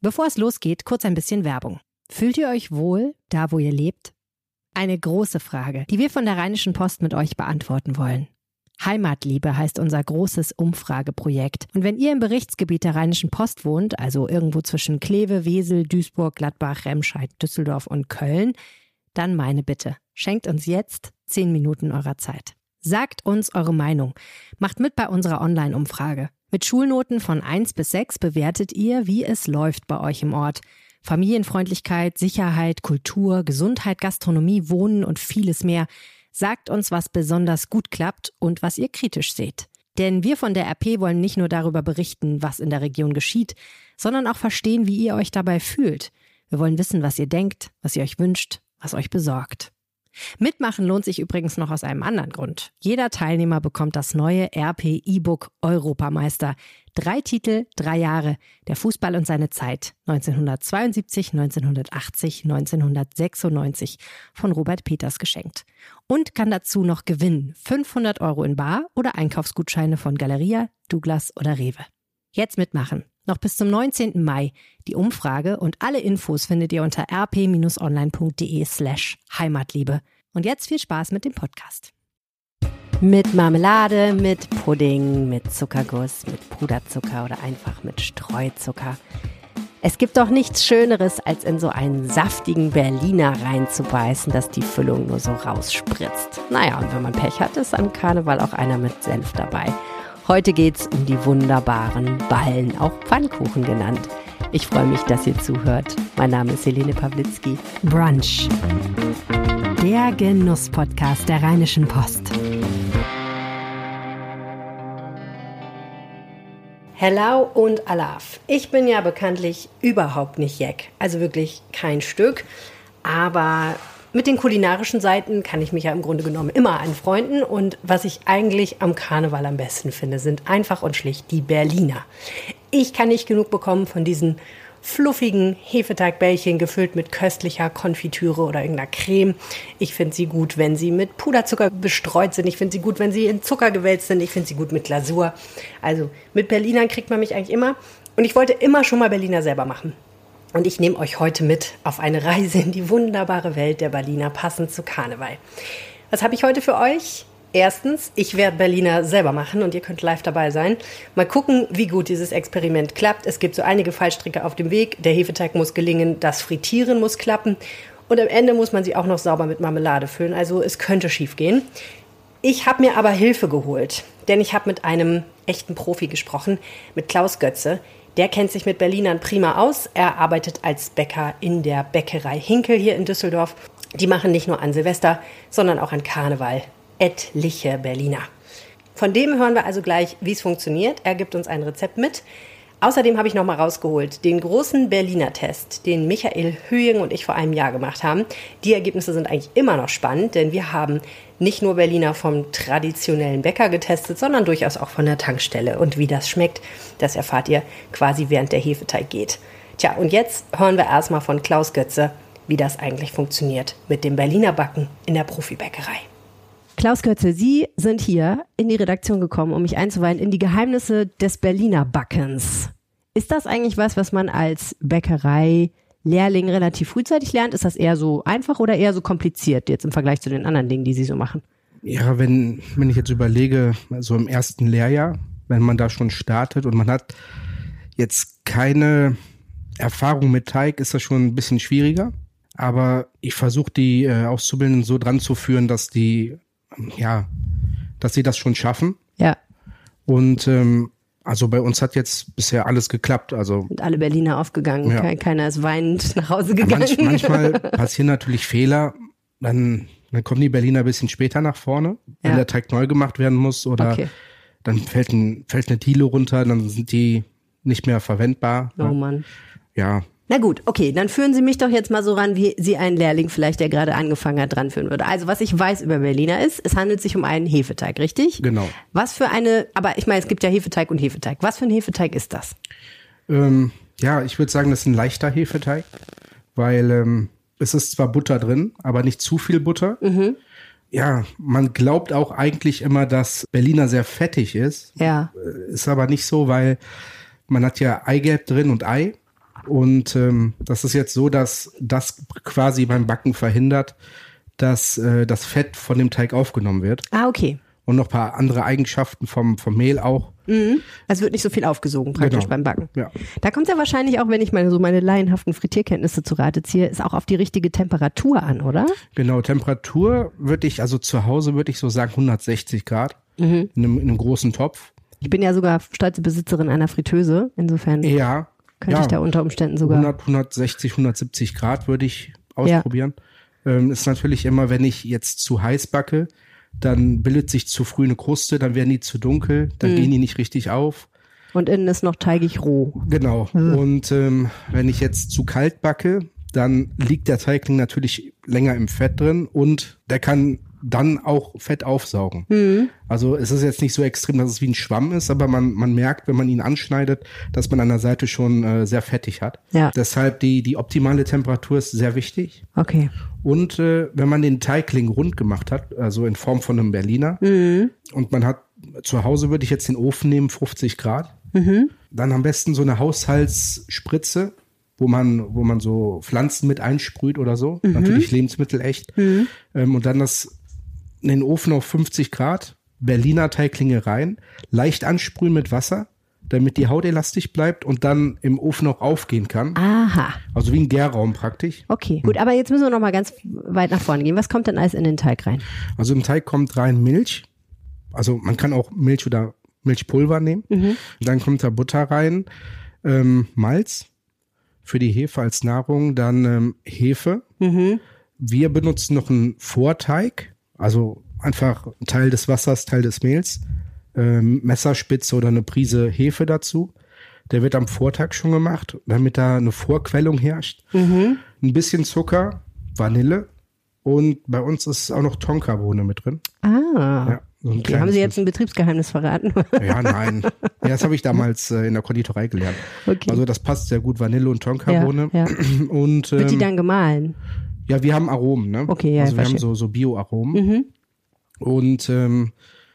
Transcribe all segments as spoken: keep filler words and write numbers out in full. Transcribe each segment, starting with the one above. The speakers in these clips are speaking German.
Bevor es losgeht, kurz ein bisschen Werbung. Fühlt ihr euch wohl, da wo ihr lebt? Eine große Frage, die wir von der Rheinischen Post mit euch beantworten wollen. Heimatliebe heißt unser großes Umfrageprojekt. Und wenn ihr im Berichtsgebiet der Rheinischen Post wohnt, also irgendwo zwischen Kleve, Wesel, Duisburg, Gladbach, Remscheid, Düsseldorf und Köln, dann meine Bitte, schenkt uns jetzt zehn Minuten eurer Zeit. Sagt uns eure Meinung. Macht mit bei unserer Online-Umfrage. Mit Schulnoten von eins bis sechs bewertet ihr, wie es läuft bei euch im Ort. Familienfreundlichkeit, Sicherheit, Kultur, Gesundheit, Gastronomie, Wohnen und vieles mehr. Sagt uns, was besonders gut klappt und was ihr kritisch seht. Denn wir von der R P wollen nicht nur darüber berichten, was in der Region geschieht, sondern auch verstehen, wie ihr euch dabei fühlt. Wir wollen wissen, was ihr denkt, was ihr euch wünscht, was euch besorgt. Mitmachen lohnt sich übrigens noch aus einem anderen Grund. Jeder Teilnehmer bekommt das neue R P E-Book Europameister. Drei Titel, drei Jahre. Der Fußball und seine Zeit. neunzehnhundertzweiundsiebzig, neunzehnhundertachtzig, neunzehnhundertsechsundneunzig von Robert Peters geschenkt. Und kann dazu noch gewinnen. fünfhundert Euro in Bar oder Einkaufsgutscheine von Galeria, Douglas oder Rewe. Jetzt mitmachen. Noch bis zum neunzehnten Mai. Die Umfrage und alle Infos findet ihr unter rp-online.de slash Heimatliebe. Und jetzt viel Spaß mit dem Podcast. Mit Marmelade, mit Pudding, mit Zuckerguss, mit Puderzucker oder einfach mit Streuzucker. Es gibt doch nichts Schöneres, als in so einen saftigen Berliner reinzubeißen, dass die Füllung nur so rausspritzt. Naja, und wenn man Pech hat, ist an Karneval auch einer mit Senf dabei. Heute geht's um die wunderbaren Ballen, auch Pfannkuchen genannt. Ich freue mich, dass ihr zuhört. Mein Name ist Helene Pawlitzki. Brunch. Der Genuss-Podcast der Rheinischen Post. Hello und Alaf. Ich bin ja bekanntlich überhaupt nicht Jack. Also wirklich kein Stück. Aber mit den kulinarischen Seiten kann ich mich ja im Grunde genommen immer anfreunden. Und was ich eigentlich am Karneval am besten finde, sind einfach und schlicht die Berliner. Ich kann nicht genug bekommen von diesen fluffigen Hefeteigbällchen gefüllt mit köstlicher Konfitüre oder irgendeiner Creme. Ich finde sie gut, wenn sie mit Puderzucker bestreut sind. Ich finde sie gut, wenn sie in Zucker gewälzt sind. Ich finde sie gut mit Glasur. Also mit Berlinern kriegt man mich eigentlich immer. Und ich wollte immer schon mal Berliner selber machen. Und ich nehme euch heute mit auf eine Reise in die wunderbare Welt der Berliner, passend zu Karneval. Was habe ich heute für euch? Erstens, ich werde Berliner selber machen und ihr könnt live dabei sein. Mal gucken, wie gut dieses Experiment klappt. Es gibt so einige Fallstricke auf dem Weg. Der Hefeteig muss gelingen, das Frittieren muss klappen. Und am Ende muss man sie auch noch sauber mit Marmelade füllen. Also es könnte schief gehen. Ich habe mir aber Hilfe geholt, denn ich habe mit einem echten Profi gesprochen, mit Klaus Götze. Der kennt sich mit Berlinern prima aus. Er arbeitet als Bäcker in der Bäckerei Hinkel hier in Düsseldorf. Die machen nicht nur an Silvester, sondern auch an Karneval etliche Berliner. Von dem hören wir also gleich, wie es funktioniert. Er gibt uns ein Rezept mit. Außerdem habe ich noch mal rausgeholt den großen Berliner-Test, den Michael Höhing und ich vor einem Jahr gemacht haben. Die Ergebnisse sind eigentlich immer noch spannend, denn wir haben nicht nur Berliner vom traditionellen Bäcker getestet, sondern durchaus auch von der Tankstelle. Und wie das schmeckt, das erfahrt ihr quasi während der Hefeteig geht. Tja, und jetzt hören wir erstmal von Klaus Götze, wie das eigentlich funktioniert mit dem Berliner Backen in der Profibäckerei. Klaus Götze, Sie sind hier in die Redaktion gekommen, um mich einzuweihen in die Geheimnisse des Berliner Backens. Ist das eigentlich was, was man als Bäckerei-Lehrling relativ frühzeitig lernt? Ist das eher so einfach oder eher so kompliziert jetzt im Vergleich zu den anderen Dingen, die Sie so machen? Ja, wenn, wenn ich jetzt überlege, so im ersten Lehrjahr, wenn man da schon startet und man hat jetzt keine Erfahrung mit Teig, ist das schon ein bisschen schwieriger. Aber ich versuche die äh, Auszubildenden so dran zu führen, dass die ja, dass sie das schon schaffen. Ja. Und ähm, also bei uns hat jetzt bisher alles geklappt. Also sind alle Berliner aufgegangen. Ja. Keiner ist weinend nach Hause gegangen. Manch, manchmal passieren natürlich Fehler. Dann, dann kommen die Berliner ein bisschen später nach vorne, wenn ja. der Teig neu gemacht werden muss. Oder okay. dann fällt, ein, fällt eine Diele runter, dann sind die nicht mehr verwendbar. Oh Mann. Ja. Na gut, okay, dann führen Sie mich doch jetzt mal so ran, wie Sie einen Lehrling vielleicht, der gerade angefangen hat, dran führen würde. Also was ich weiß über Berliner ist, es handelt sich um einen Hefeteig, richtig? Genau. Was für eine, aber ich meine, es gibt ja Hefeteig und Hefeteig. Was für ein Hefeteig ist das? Ähm, ja, ich würde sagen, das ist ein leichter Hefeteig, weil ähm, es ist zwar Butter drin, aber nicht zu viel Butter. Mhm. Ja, man glaubt auch eigentlich immer, dass Berliner sehr fettig ist. Ja. Ist aber nicht so, weil man hat ja Eigelb drin und Ei. Und ähm, das ist jetzt so, dass das quasi beim Backen verhindert, dass äh, das Fett von dem Teig aufgenommen wird. Ah, okay. Und noch ein paar andere Eigenschaften vom, vom Mehl auch. Mhm. Also wird nicht so viel aufgesogen praktisch Genau. beim Backen. Ja. Da kommt es ja wahrscheinlich auch, wenn ich mal so meine laienhaften Frittierkenntnisse zu Rate ziehe, ist auch auf die richtige Temperatur an, oder? Genau, Temperatur würde ich, also zu Hause würde ich so sagen hundertsechzig Grad Mhm. in, einem, in einem großen Topf. Ich bin ja sogar stolze Besitzerin einer Fritteuse. Insofern Ja, könnte ja, ich da unter Umständen sogar. hundert, hundertsechzig, hundertsiebzig Grad würde ich ausprobieren. Ähm, ist natürlich immer, wenn ich jetzt zu heiß backe, dann bildet sich zu früh eine Kruste, dann werden die zu dunkel, dann Mhm. gehen die nicht richtig auf. Und innen ist noch teigig roh. Genau. Mhm. Und ähm, wenn ich jetzt zu kalt backe, dann liegt der Teigling natürlich länger im Fett drin und der kann dann auch Fett aufsaugen. Mhm. Also es ist jetzt nicht so extrem, dass es wie ein Schwamm ist, aber man, man merkt, wenn man ihn anschneidet, dass man an der Seite schon äh, sehr fettig hat. Ja. Deshalb die, die optimale Temperatur ist sehr wichtig. Okay. Und äh, wenn man den Teigling rund gemacht hat, also in Form von einem Berliner, Mhm. und man hat, zu Hause würde ich jetzt den Ofen nehmen, fünfzig Grad, Mhm. dann am besten so eine Haushaltsspritze, wo man, wo man so Pflanzen mit einsprüht oder so, Mhm. natürlich Lebensmittel echt, Mhm. ähm, und dann das in den Ofen auf fünfzig Grad, Berliner Teiglinge rein, leicht ansprühen mit Wasser, damit die Haut elastisch bleibt und dann im Ofen auch aufgehen kann. Aha. Also wie ein Gärraum praktisch. Okay, gut, aber jetzt müssen wir noch mal ganz weit nach vorne gehen. Was kommt denn alles in den Teig rein? Also im Teig kommt rein Milch. Also man kann auch Milch oder Milchpulver nehmen. Mhm. Dann kommt da Butter rein, ähm, Malz für die Hefe als Nahrung, dann ähm, Hefe. Mhm. Wir benutzen noch einen Vorteig, also einfach ein Teil des Wassers, Teil des Mehls, ähm, Messerspitze oder eine Prise Hefe dazu. Der wird am Vortag schon gemacht, damit da eine Vorquellung herrscht. Mhm. Ein bisschen Zucker, Vanille und bei uns ist auch noch Tonkabohne mit drin. Ah. Ja, so ein Okay, haben kleines Sie jetzt ein Betriebsgeheimnis verraten? Ja, nein. Ja, das habe ich damals äh, in der Konditorei gelernt. Okay. Also das passt sehr gut, Vanille und Tonkabohne. Ja, Und Wird die ähm, dann gemahlen? ja, wir haben Aromen, ne? Okay, ja, also wir haben verstehe. so, so Bio-Aromen. Mhm. Und ähm,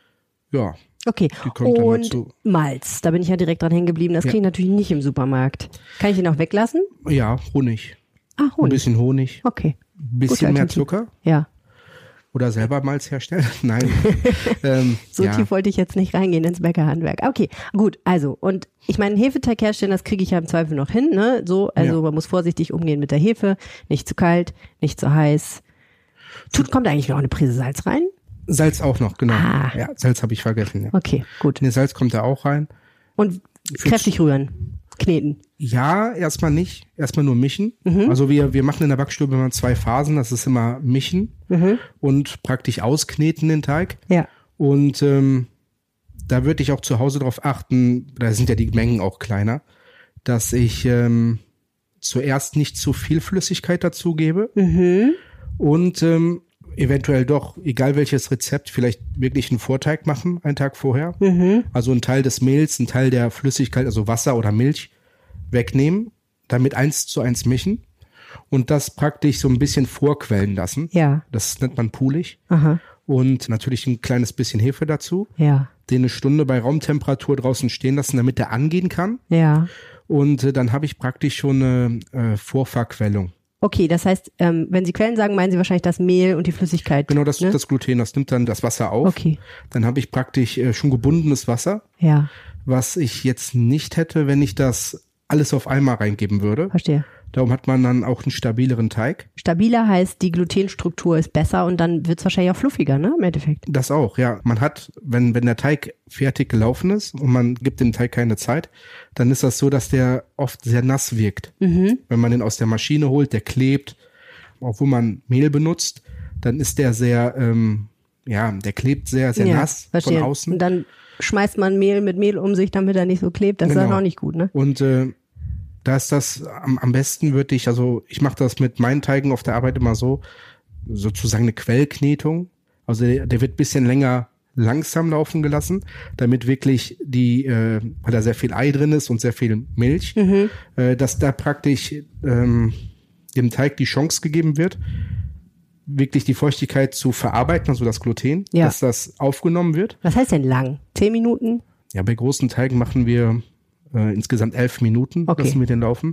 ja, Okay, die kommt dann und dazu. Malz, da bin ich ja direkt dran hängen geblieben. Das Ja. kriege ich natürlich nicht im Supermarkt. Kann ich den auch weglassen? Ja, Honig. Ah, Ein Honig. bisschen Honig, Okay, ein bisschen mehr Alternative. Zucker ja. oder selber Malz herstellen. Nein. ähm, So ja. tief wollte ich jetzt nicht reingehen ins Bäckerhandwerk. Okay, gut, also, und ich meine, Hefeteig herstellen, das kriege ich ja im Zweifel noch hin, ne? So, also Ja. man muss vorsichtig umgehen mit der Hefe, nicht zu kalt, nicht zu heiß. Tut, kommt eigentlich noch eine Prise Salz rein? Salz auch noch, genau. Ah. Ja, Salz habe ich vergessen. Ja. Okay, gut. Ne, Salz kommt da auch rein. Und kräftig rühren, kneten. Ja, erstmal nicht. Erstmal nur mischen. Mhm. Also wir, wir machen in der Backstube immer zwei Phasen. Das ist immer mischen Mhm. und praktisch auskneten den Teig. Ja. Und ähm, da würde ich auch zu Hause darauf achten, da sind ja die Mengen auch kleiner, dass ich ähm, zuerst nicht zu viel Flüssigkeit dazugebe Mhm. und ähm, eventuell doch, egal welches Rezept, vielleicht wirklich einen Vorteig machen, einen Tag vorher. Mhm. Also einen Teil des Mehls, einen Teil der Flüssigkeit, also Wasser oder Milch wegnehmen, damit eins zu eins mischen und das praktisch so ein bisschen vorquellen lassen. Ja. Das nennt man poolig. Aha. Und natürlich ein kleines bisschen Hefe dazu. Ja. Den eine Stunde bei Raumtemperatur draußen stehen lassen, damit der angehen kann. Ja. Und äh, dann habe ich praktisch schon eine äh, Vorverquellung. Okay, das heißt, ähm, wenn Sie Quellen sagen, meinen Sie wahrscheinlich das Mehl und die Flüssigkeit. Genau, das, ne? das Gluten, das nimmt dann das Wasser auf. Okay. Dann habe ich praktisch äh, schon gebundenes Wasser, Ja, was ich jetzt nicht hätte, wenn ich das alles auf einmal reingeben würde. verstehe. Darum hat man dann auch einen stabileren Teig. Stabiler heißt, die Glutenstruktur ist besser und dann wird es wahrscheinlich auch fluffiger, ne, im Endeffekt. Das auch, ja. Man hat, wenn, wenn der Teig fertig gelaufen ist und man gibt dem Teig keine Zeit, dann ist das so, dass der oft sehr nass wirkt. Mhm. Wenn man den aus der Maschine holt, der klebt, obwohl man Mehl benutzt, dann ist der sehr, ähm, ja, der klebt sehr, sehr Ja, nass verstehe. von außen. Und dann schmeißt man Mehl mit Mehl um sich, damit er nicht so klebt. Das ist Genau. dann auch nicht gut, ne? Und äh, da ist das am, am besten würde ich, also ich mache das mit meinen Teigen auf der Arbeit immer so, sozusagen eine Quellknetung. Also der, der wird ein bisschen länger langsam laufen gelassen, damit wirklich die, äh, weil da sehr viel Ei drin ist und sehr viel Milch, Mhm. äh, dass da praktisch ähm, dem Teig die Chance gegeben wird, wirklich die Feuchtigkeit zu verarbeiten, also das Gluten, Ja. dass das aufgenommen wird. Was heißt denn lang? Zehn Minuten? Ja, bei großen Teigen machen wir äh, insgesamt elf Minuten, Okay. lassen wir den laufen.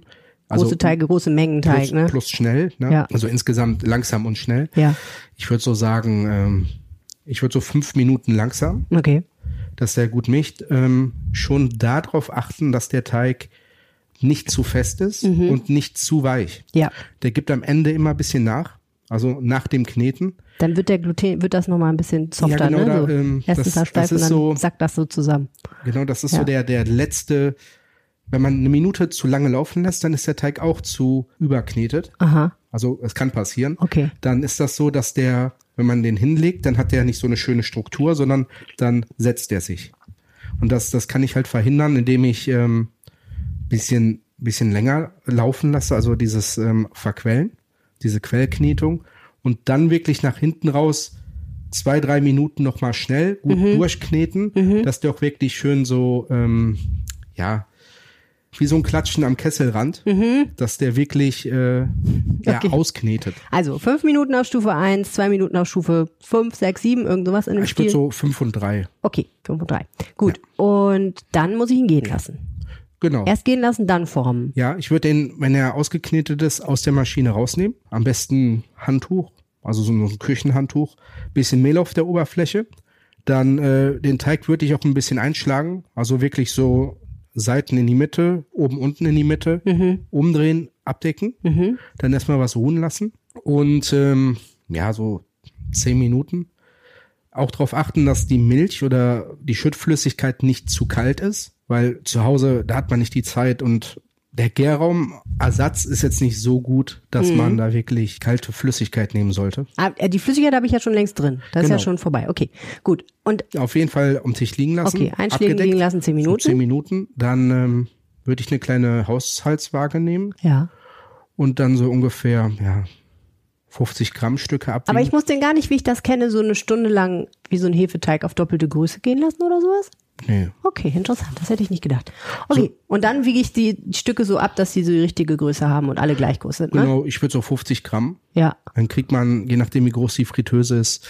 Große Also Teige, große Mengen Teig, plus, ne? plus schnell, ne? Ja. Also insgesamt langsam und schnell. Ja. Ich würde so sagen, ähm, ich würde so fünf Minuten langsam, Okay. dass der gut mischt. Ähm, schon darauf achten, dass der Teig nicht zu fest ist Mhm. und nicht zu weich. Ja. Der gibt am Ende immer ein bisschen nach, also nach dem Kneten. Dann wird der Gluten, wird das nochmal ein bisschen softer, Ja, genau, ne? da, So. ähm, Erst das- ist er steif das und ist dann so- sackt das so zusammen. Genau, das ist Ja. so der, der letzte, wenn man eine Minute zu lange laufen lässt, dann ist der Teig auch zu überknetet. Aha, Also es kann passieren. okay. Dann ist das so, dass der, wenn man den hinlegt, dann hat der nicht so eine schöne Struktur, sondern dann setzt er sich. Und das, das kann ich halt verhindern, indem ich ähm, bisschen, bisschen länger laufen lasse, also dieses ähm, Verquellen, diese Quellknetung und dann wirklich nach hinten raus zwei, drei Minuten nochmal schnell gut Mhm. durchkneten, dass der auch wirklich schön so, ähm, ja, wie so ein Klatschen am Kesselrand, dass der wirklich äh, ja, Mhm. Okay. ausknetet. Also fünf Minuten auf Stufe eins, zwei Minuten auf Stufe fünf, sechs, sieben, irgend sowas in dem Ich Stil. würde so fünf und drei. Okay, fünf und drei. Gut. Und dann muss ich ihn gehen lassen. Genau. Erst gehen lassen, dann formen. Ja, ich würde den, wenn er ausgeknetet ist, aus der Maschine rausnehmen. Am besten Handtuch, also so ein Küchenhandtuch, bisschen Mehl auf der Oberfläche. Dann äh, den Teig würde ich auch ein bisschen einschlagen, also wirklich so Seiten in die Mitte, oben unten in die Mitte, umdrehen, abdecken. Mhm. Dann erstmal was ruhen lassen und ähm, ja, so zehn Minuten. Auch darauf achten, dass die Milch oder die Schüttflüssigkeit nicht zu kalt ist, weil zu Hause, da hat man nicht die Zeit und der Gärraumersatz ist jetzt nicht so gut, dass Mhm. man da wirklich kalte Flüssigkeit nehmen sollte. Ah, äh, die Flüssigkeit habe ich ja schon längst drin. Das ist Genau. ja schon vorbei. Okay, gut. Und Auf jeden Fall am Tisch liegen lassen. okay, einschlägen abgedeckt, liegen lassen, zehn so Minuten. zehn Minuten. Dann ähm, würde ich eine kleine Haushaltswaage nehmen Ja. und dann so ungefähr ja, fünfzig Gramm Stücke abwiegen. Aber ich muss den gar nicht, wie ich das kenne, so eine Stunde lang wie so ein Hefeteig auf doppelte Größe gehen lassen oder sowas? Nee. Okay, interessant. Das hätte ich nicht gedacht. Okay, und dann wiege ich die Stücke so ab, dass sie so die richtige Größe haben und alle gleich groß sind, ne? Genau, ich würde so fünfzig Gramm. Ja. Dann kriegt man, je nachdem wie groß die Fritteuse ist,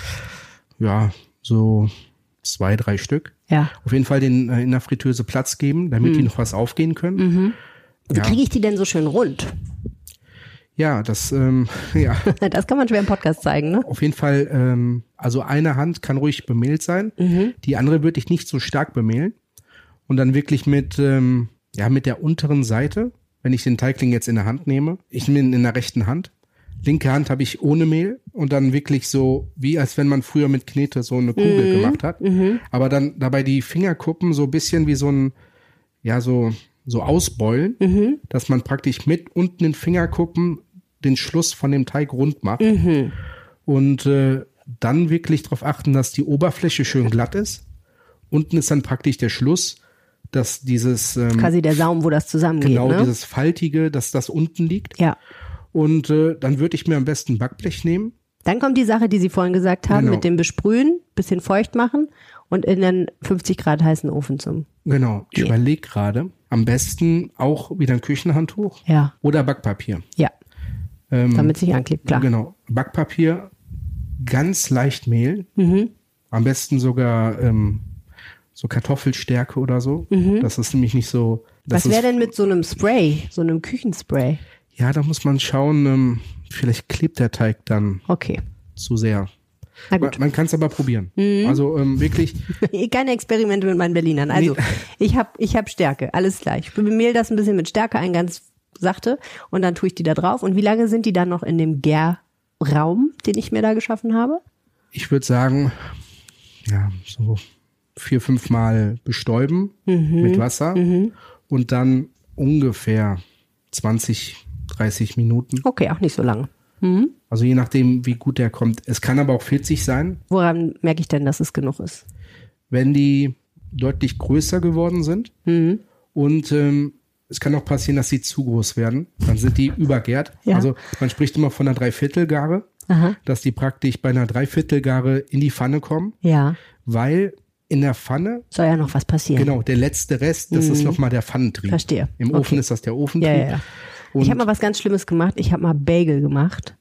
ja, so zwei, drei Stück. Ja. Auf jeden Fall den äh, in der Fritteuse Platz geben, damit die noch was aufgehen können. Wie Ja. kriege ich die denn so schön rund? Ja, das, ähm, ja, Das kann man schwer im Podcast zeigen, ne? auf jeden Fall, ähm, also eine Hand kann ruhig bemehlt sein, die andere würde ich nicht so stark bemehlen und dann wirklich mit, ähm, ja, mit der unteren Seite, wenn ich den Teigling jetzt in der Hand nehme, ich nehme ihn in der rechten Hand, linke Hand habe ich ohne Mehl und dann wirklich so, wie als wenn man früher mit Knete so eine Kugel gemacht hat, aber dann dabei die Fingerkuppen so ein bisschen wie so ein, ja, so, so ausbeulen, dass man praktisch mit unten den Fingerkuppen den Schluss von dem Teig rund macht. Und äh, dann wirklich darauf achten, dass die Oberfläche schön glatt ist. Unten ist dann praktisch der Schluss, dass dieses ähm, Quasi der Saum, wo das zusammengeht, genau ne? dieses Faltige, dass das unten liegt. Ja. Und äh, dann würde ich mir am besten Backblech nehmen. Dann kommt die Sache, die Sie vorhin gesagt haben, Genau. mit dem Besprühen, bisschen feucht machen und in den fünfzig Grad heißen Ofen zum. Genau. Ich Ja. überlege gerade, am besten auch wieder ein Küchenhandtuch Ja. oder Backpapier. Ja. Ähm, Damit sich anklebt, klar. Genau. Backpapier, ganz leicht Mehl. Mhm. Am besten sogar ähm, so Kartoffelstärke oder so. Das ist nämlich nicht so. Das Mhm. Was wäre ist, denn mit so einem Spray, so einem Küchenspray? Ja, da muss man schauen, ähm, vielleicht klebt der Teig dann Okay. zu sehr. Na Man, gut. man kann es aber probieren. Mhm. Also ähm, wirklich, Keine Experimente mit meinen Berlinern. Also, Nee. ich habe ich hab Stärke, alles gleich. Ich bemehl das ein bisschen mit Stärke ein, ganz sachte, und dann tue ich die da drauf. Und wie lange sind die dann noch in dem Gärraum, den ich mir da geschaffen habe? ich würde sagen, ja, so vier, fünf Mal bestäuben mit Wasser und dann ungefähr zwanzig, dreißig Minuten. Okay, auch nicht so lange. Also je nachdem, wie gut der kommt. Es kann aber auch vierzig sein, Woran merke ich denn, dass es genug ist? wenn die deutlich größer geworden sind. Und ähm, es kann auch passieren, dass sie zu groß werden. Dann sind die übergärt. Ja. Also man spricht immer von einer Dreiviertelgare, Aha. dass die praktisch bei einer Dreiviertelgare in die Pfanne kommen, Ja, weil in der Pfanne, soll ja noch was passieren. genau, der letzte Rest, das ist nochmal der Pfannentrieb. Verstehe. Im Okay. Ofen ist das der Ofentrieb. Ja, ja, ja. Und Ich habe mal was ganz Schlimmes gemacht. Ich habe mal Bagel gemacht.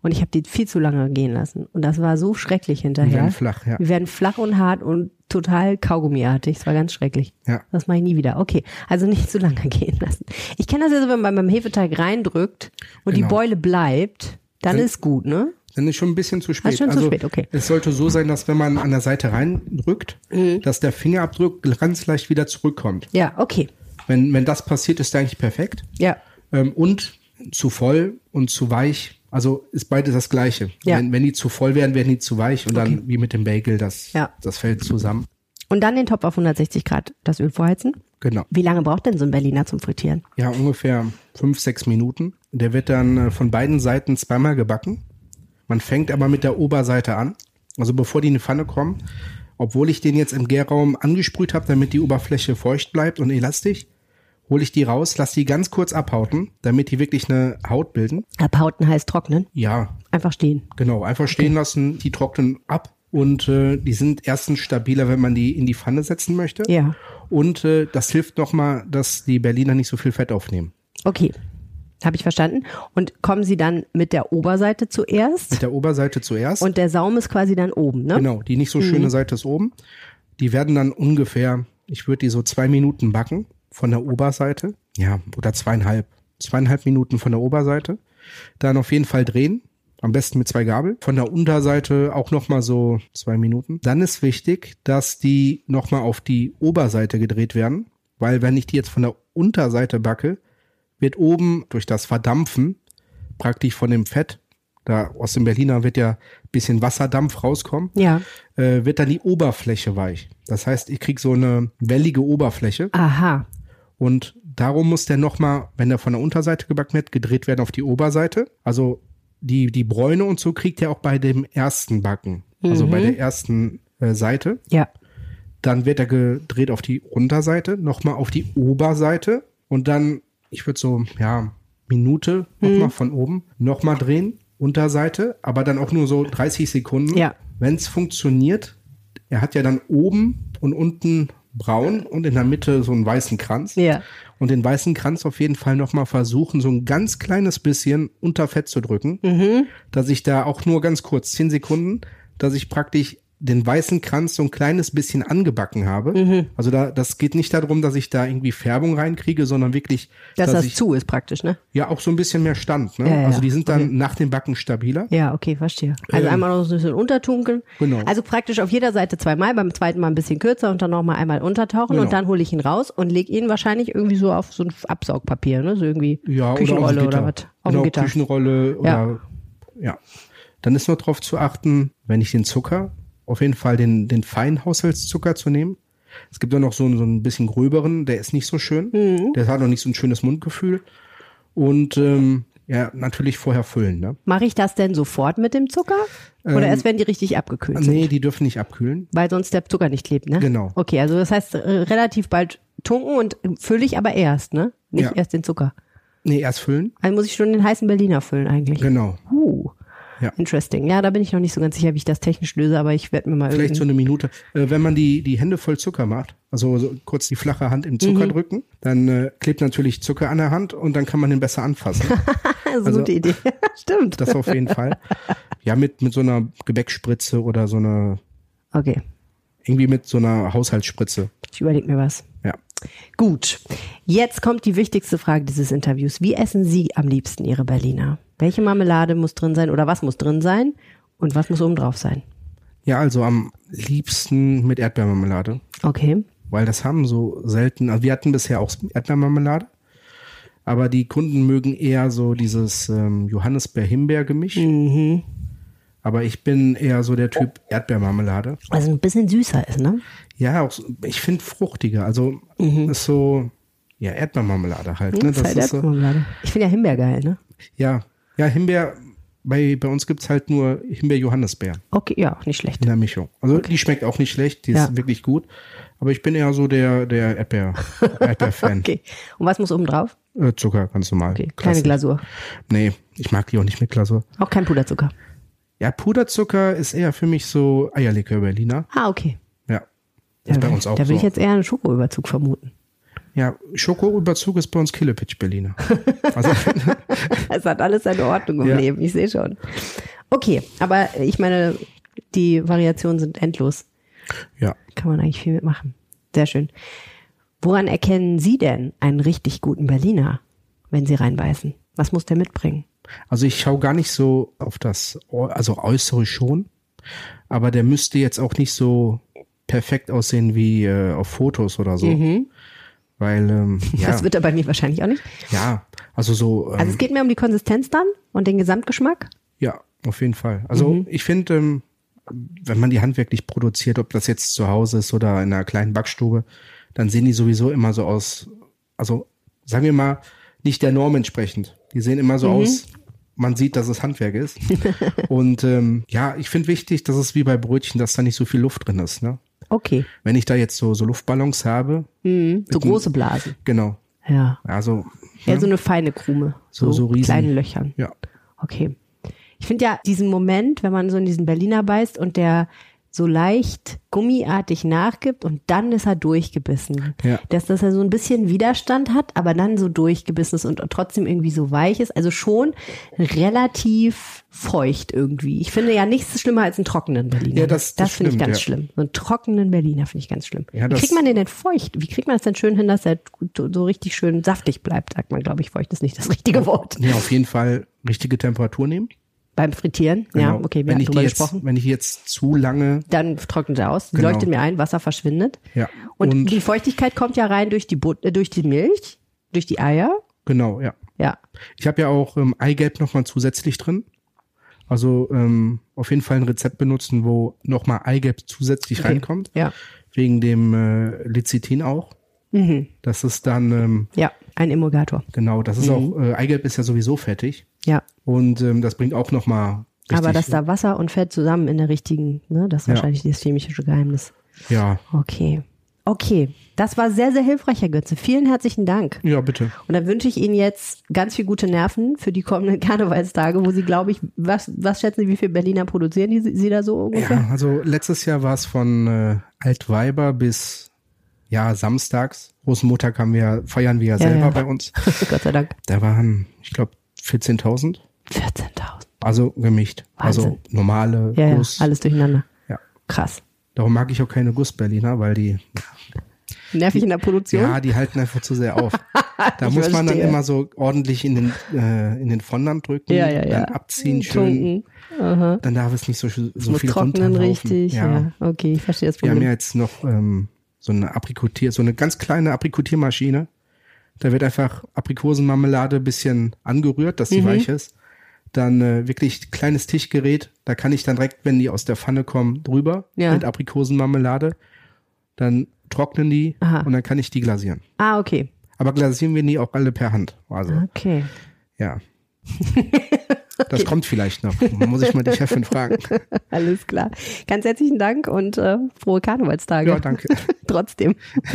Und ich habe die viel zu lange gehen lassen. Und das war so schrecklich hinterher. Die werden flach, ja. Die werden flach und hart und total kaugummiartig. Das war ganz schrecklich. Ja. Das mache ich nie wieder. Okay, also nicht zu lange gehen lassen. Ich kenne das ja so, wenn man beim Hefeteig reindrückt und Genau. die Beule bleibt, dann, dann ist gut, ne? Dann ist schon ein bisschen zu spät. Ah, schon also zu spät, okay. Es sollte so sein, dass wenn man an der Seite reindrückt, mhm. dass der Fingerabdruck ganz leicht wieder zurückkommt. Ja, okay. Wenn, wenn das passiert, ist der eigentlich perfekt. Ja. Ähm, und zu voll und zu weich, also ist beides das Gleiche. Ja. Wenn, wenn die zu voll werden, werden die zu weich und Okay. dann wie mit dem Bagel, das, Ja. das fällt zusammen. Und dann den Topf auf hundertsechzig Grad das Öl vorheizen. Genau. Wie lange braucht denn so ein Berliner zum Frittieren? Ja, ungefähr fünf, sechs Minuten. Der wird dann äh, von beiden Seiten zweimal gebacken. Man fängt aber mit der Oberseite an, also bevor die in die Pfanne kommen. Obwohl ich den jetzt im Gärraum angesprüht habe, damit die Oberfläche feucht bleibt und elastisch, hole ich die raus, lasse die ganz kurz abhauten, damit die wirklich eine Haut bilden. Abhauten heißt trocknen? Ja, Einfach stehen. genau, einfach stehen lassen, die trocknen ab und äh, die sind erstens stabiler, wenn man die in die Pfanne setzen möchte. Ja. Und äh, das hilft nochmal, dass die Berliner nicht so viel Fett aufnehmen. Okay. Habe ich verstanden. Und kommen Sie dann mit der Oberseite zuerst? Mit der Oberseite zuerst. Und der Saum ist quasi dann oben, ne? Genau, die nicht so schöne Seite ist oben. Die werden dann ungefähr, ich würde die so zwei Minuten backen von der Oberseite. Ja, oder zweieinhalb. Zweieinhalb Minuten von der Oberseite. Dann auf jeden Fall drehen. Am besten mit zwei Gabeln. Von der Unterseite auch nochmal so zwei Minuten. Dann ist wichtig, dass die nochmal auf die Oberseite gedreht werden. Weil wenn ich die jetzt von der Unterseite backe, wird oben durch das Verdampfen praktisch von dem Fett, da aus dem Berliner wird ja ein bisschen Wasserdampf rauskommen, Ja. äh, wird dann die Oberfläche weich. Das heißt, ich krieg so eine wellige Oberfläche Aha. und darum muss der nochmal, wenn der von der Unterseite gebacken wird, gedreht werden auf die Oberseite. Also die, die Bräune und so kriegt er auch bei dem ersten Backen, also Mhm. bei der ersten äh, Seite. Ja. Dann wird er gedreht auf die Unterseite, nochmal auf die Oberseite und dann, ich würde so, ja, Minute nochmal Mhm. von oben, nochmal drehen, Unterseite, aber dann auch nur so dreißig Sekunden. Ja. Wenn es funktioniert, er hat ja dann oben und unten braun und in der Mitte so einen weißen Kranz. Ja. Und den weißen Kranz auf jeden Fall nochmal versuchen, so ein ganz kleines bisschen unter Fett zu drücken, Mhm. dass ich da auch nur ganz kurz, zehn Sekunden, dass ich praktisch den weißen Kranz so ein kleines bisschen angebacken habe. Mhm. Also da, das geht nicht darum, dass ich da irgendwie Färbung reinkriege, sondern wirklich, Dass, dass das ich zu ist praktisch, ne? ja auch so ein bisschen mehr Stand. Ne? Ja, ja, also die sind dann okay. nach dem Backen stabiler. Ja, okay, verstehe. Also Ähm, einmal noch so ein bisschen untertunkeln. Genau. Also praktisch auf jeder Seite zweimal, beim zweiten Mal ein bisschen kürzer und dann nochmal einmal untertauchen Genau. und dann hole ich ihn raus und lege ihn wahrscheinlich irgendwie so auf so ein Absaugpapier, ne? So irgendwie Ja, Küchenrolle oder, oder was. Auf genau, dem Gitter. Küchenrolle oder ja. Dann ist noch darauf zu achten, wenn ich den Zucker, auf jeden Fall den, den feinen Haushaltszucker zu nehmen. Es gibt ja noch so, einen- so ein bisschen gröberen, der ist nicht so schön. Mhm. Der hat noch nicht so ein schönes Mundgefühl. Und ähm, ja, natürlich vorher füllen. Ne? Mache ich das denn sofort mit dem Zucker? Oder Ähm, erst, wenn die richtig abgekühlt sind? Nee, die dürfen nicht abkühlen. Weil sonst der Zucker nicht klebt, ne? Genau. Okay, also das heißt äh, relativ bald tunken und fülle ich aber erst, ne? Nicht Ja. erst den Zucker. Nee, erst füllen. Also muss ich schon den heißen Berliner füllen eigentlich. Genau. Uh, Ja. interesting. Ja, da bin ich noch nicht so ganz sicher, wie ich das technisch löse, aber ich werde mir mal Vielleicht so irgendwie... eine Minute. Äh, wenn man die, die Hände voll Zucker macht, also so kurz die flache Hand im Zucker Mhm. drücken, dann äh, klebt natürlich Zucker an der Hand und dann kann man den besser anfassen. Das ist eine also- gute Idee. Stimmt. Das auf jeden Fall. Ja, mit, mit so einer Gebäckspritze oder so einer, Okay, irgendwie mit so einer Haushaltsspritze. ich überlege mir was. Ja. Gut, jetzt kommt die wichtigste Frage dieses Interviews. Wie essen Sie am liebsten Ihre Berliner? Welche Marmelade muss drin sein oder was muss drin sein und was muss oben drauf sein? Ja, also am liebsten mit Erdbeermarmelade, Okay. weil das haben so selten, also wir hatten bisher auch Erdbeermarmelade, aber die Kunden mögen eher so dieses ähm, Johannisbeer-Himbeer-Gemisch. Mhm. Aber ich bin eher so der Typ Erdbeermarmelade. Also ein bisschen süßer ist, ne? Ja, auch so, ich finde fruchtiger. Also ist so, ja, Erdbeermarmelade halt. Ne? Das ist halt ist so, Erdbeermarmelade. Ich finde ja Himbeer geil, ne? ja, ja, Himbeer, bei, bei uns gibt's halt nur Himbeer-Johannisbeer Okay, ja, nicht schlecht. in der Mischung. Also die schmeckt auch nicht schlecht, die Ja. ist wirklich gut. Aber ich bin eher so der, der Erdbeer, Erdbeer-Fan. Okay. Und was muss oben drauf? äh, Zucker, ganz normal. Okay, keine Klassisch. Glasur. Nee, ich mag die auch nicht mit Glasur. Auch kein Puderzucker. Ja, Puderzucker ist eher für mich so Eierlikör Berliner. Ah, okay. Ja, ist bei uns auch Da so. würde ich jetzt eher einen Schokoüberzug vermuten. Ja, Schokoüberzug ist bei uns Killepitch Berliner. Also, es hat alles seine Ordnung im Ja. Leben, ich sehe schon. Okay, aber ich meine, die Variationen sind endlos. ja. Kann man eigentlich viel mitmachen. Sehr schön. Woran erkennen Sie denn einen richtig guten Berliner, wenn Sie reinbeißen? Was muss der mitbringen? Also ich schaue gar nicht so auf das, Äu- also äußere schon, aber der müsste jetzt auch nicht so perfekt aussehen wie äh, auf Fotos oder so. Mhm. Weil, ähm, ja, Das wird er bei mir wahrscheinlich auch nicht. ja, also so, ähm, Also es geht mir um die Konsistenz dann und den Gesamtgeschmack. ja, auf jeden Fall. Also Mhm. ich finde, ähm, wenn man die handwerklich produziert, ob das jetzt zu Hause ist oder in einer kleinen Backstube, dann sehen die sowieso immer so aus, also sagen wir mal, nicht der Norm entsprechend. Die sehen immer so Mhm. aus, man sieht, dass es Handwerk ist. Und ähm, ja, ich finde wichtig, dass es wie bei Brötchen, dass da nicht so viel Luft drin ist. Ne? Okay. Wenn ich da jetzt so, so Luftballons habe, Mhm. So Mit dem- große Blasen. genau, Ja. also Ja, so eine feine Krume. So- so riesen- kleinen Löchern. ja, Okay. Ich finde ja diesen Moment, wenn man so in diesen Berliner beißt und der so leicht gummiartig nachgibt und dann ist er durchgebissen. Ja. Dass, dass er so ein bisschen Widerstand hat, aber dann so durchgebissen ist und trotzdem irgendwie so weich ist. Also schon relativ feucht irgendwie. Ich finde ja nichts schlimmer als einen trockenen Berliner. Ja, das- das finde ich stimmt, ganz ja. schlimm. So einen trockenen Berliner finde ich ganz schlimm. Ja, Wie das- kriegt man den denn feucht? Wie kriegt man das denn schön hin, dass er so richtig schön saftig bleibt, sagt man, glaube ich. Feucht ist nicht das richtige Wort. nee, auf jeden Fall richtige Temperatur nehmen. Beim Frittieren? Ja, Genau. okay, wir wenn haben ich die drüber jetzt, gesprochen. Wenn ich jetzt zu lange, Dann trocknet er aus. Sie Genau. leuchtet mir ein, Wasser verschwindet. ja, Und, und, die Feuchtigkeit kommt ja rein durch die But äh, durch die Milch, durch die Eier. genau, ja. Ja. Ich habe ja auch ähm, Eigelb nochmal zusätzlich drin. Also ähm, auf jeden Fall ein Rezept benutzen, wo nochmal Eigelb zusätzlich Okay. reinkommt. Ja. Wegen dem äh, Lecithin auch. Mhm. Das ist dann, ähm, Ja, ein Emulgator. genau, das ist auch, äh, Eigelb ist ja sowieso fettig. Ja. Und ähm, das bringt auch nochmal richtig. Aber dass da Wasser und Fett zusammen in der richtigen, ne, das ist Ja. wahrscheinlich das chemische Geheimnis. Ja, Okay. Okay. Das war sehr, sehr hilfreich, Herr Götze. Vielen herzlichen Dank. ja, bitte. Und dann wünsche ich Ihnen jetzt ganz viel gute Nerven für die kommenden Karnevalstage, wo Sie, glaube ich, was, was schätzen Sie, wie viel Berliner produzieren die, Sie da so ungefähr? Ja, also letztes Jahr war es von äh, Altweiber bis ja samstags. Rosenmontag haben wir, feiern wir ja Ja, selber ja. bei uns. Gott sei Dank. Da waren, ich glaube, vierzehntausend. vierzehntausend. Also gemischt. Wahnsinn. Also normale Ja, Guss. ja, alles durcheinander. Ja. Krass. Darum mag ich auch keine Guss-Berliner, weil die, Nervig in der Produktion? ja, die halten einfach zu sehr auf. Da Ich muss man dann verstehe. immer so ordentlich in den, äh, in den Fondant drücken, Ja, ja, ja. dann abziehen schön. Tunken. Aha. Dann darf es nicht so, so Es muss viel trocknen runterlaufen. richtig. Ja. Ja. Okay, ich verstehe das Wir haben Problem. ja jetzt noch ähm, so eine Aprikotier, so eine ganz kleine Aprikotiermaschine. Da wird einfach Aprikosenmarmelade ein bisschen angerührt, dass sie Mhm. weich ist. Dann äh, wirklich kleines Tischgerät. Da kann ich dann direkt, wenn die aus der Pfanne kommen, drüber Ja. mit Aprikosenmarmelade. Dann trocknen die Aha. und dann kann ich die glasieren. Ah, okay. Aber glasieren wir die auch alle per Hand. Also, Okay. ja. Das kommt vielleicht noch. Muss ich mal die Chefin fragen. Alles klar. Ganz herzlichen Dank und äh, frohe Karnevalstage. Ja, danke. Trotzdem.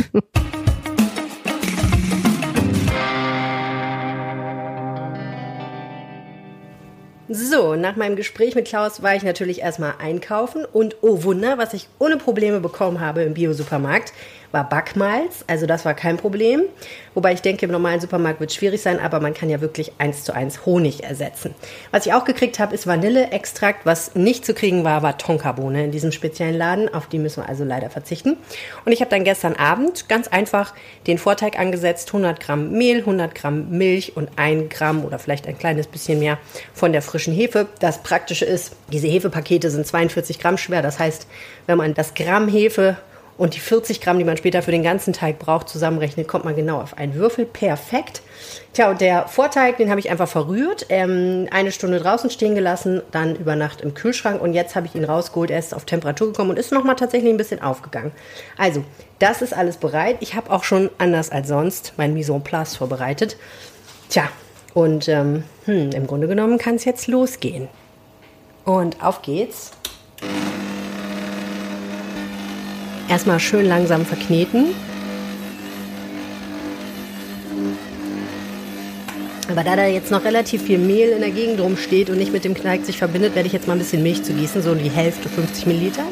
So, nach meinem Gespräch mit Klaus war ich natürlich erstmal einkaufen und oh Wunder, was ich ohne Probleme bekommen habe im Bio-Supermarkt, war Backmalz, also das war kein Problem. Wobei ich denke, im normalen Supermarkt wird es schwierig sein, aber man kann ja wirklich eins zu eins Honig ersetzen. Was ich auch gekriegt habe, ist Vanilleextrakt. Was nicht zu kriegen war, war Tonkabohne in diesem speziellen Laden. Auf die müssen wir also leider verzichten. Und ich habe dann gestern Abend ganz einfach den Vorteig angesetzt, hundert Gramm Mehl, hundert Gramm Milch und ein Gramm oder vielleicht ein kleines bisschen mehr von der frischen Hefe. Das Praktische ist, diese Hefepakete sind zweiundvierzig Gramm schwer. Das heißt, wenn man das Gramm Hefe und die vierzig Gramm, die man später für den ganzen Teig braucht, zusammenrechnet, kommt man genau auf einen Würfel. Perfekt. Tja, und der Vorteig, den habe ich einfach verrührt, ähm, eine Stunde draußen stehen gelassen, dann über Nacht im Kühlschrank und jetzt habe ich ihn rausgeholt. Er ist auf Temperatur gekommen und ist nochmal tatsächlich ein bisschen aufgegangen. Also, das ist alles bereit. Ich habe auch schon, anders als sonst, mein Mise en place vorbereitet. Tja, und ähm, hm, im Grunde genommen kann es jetzt losgehen. Und auf geht's. Erstmal schön langsam verkneten. Aber da da jetzt noch relativ viel Mehl in der Gegend rumsteht und nicht mit dem Kneik sich verbindet, werde ich jetzt mal ein bisschen Milch zu gießen, so die Hälfte, fünfzig Milliliter.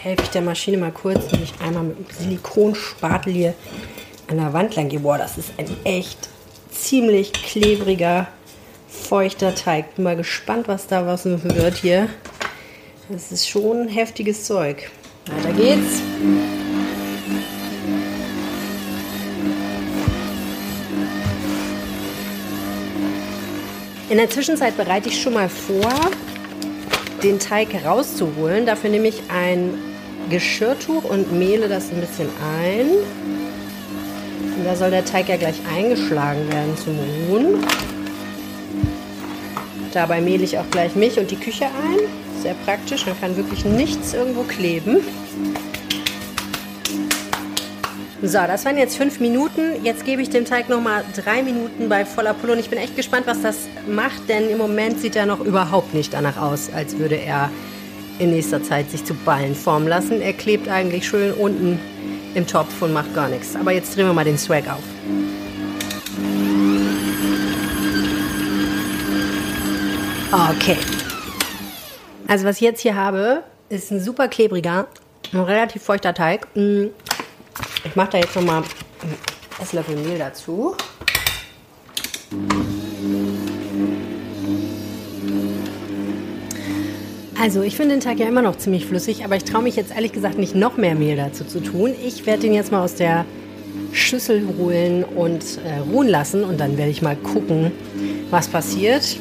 helfe ich der Maschine mal kurz, wenn ich einmal mit dem Silikonspatel hier an der Wand lang gehe. Boah, das ist ein echt ziemlich klebriger, feuchter Teig. Bin mal gespannt, was da was wird hier. Das ist schon heftiges Zeug. Weiter geht's. In der Zwischenzeit bereite ich schon mal vor, den Teig rauszuholen. Dafür nehme ich ein Geschirrtuch und mehle das ein bisschen ein. Und da soll der Teig ja gleich eingeschlagen werden zum Ruhen. Dabei mehle ich auch gleich mich und die Küche ein. Sehr praktisch, dann kann wirklich nichts irgendwo kleben. So, das waren jetzt fünf Minuten. Jetzt gebe ich dem Teig nochmal drei Minuten bei voller Pulle. Und ich bin echt gespannt, was das macht, denn im Moment sieht er noch überhaupt nicht danach aus, als würde er in nächster Zeit sich zu Ballen formen lassen. Er klebt eigentlich schön unten im Topf und macht gar nichts. Aber jetzt drehen wir mal den Swag auf. Okay. Also was ich jetzt hier habe, ist ein super klebriger, ein relativ feuchter Teig. Ich mache da jetzt nochmal einen Esslöffel Mehl dazu. Also ich finde den Teig ja immer noch ziemlich flüssig, aber ich traue mich jetzt ehrlich gesagt nicht noch mehr Mehl dazu zu tun. Ich werde den jetzt mal aus der Schüssel holen und äh, ruhen lassen und dann werde ich mal gucken, was passiert.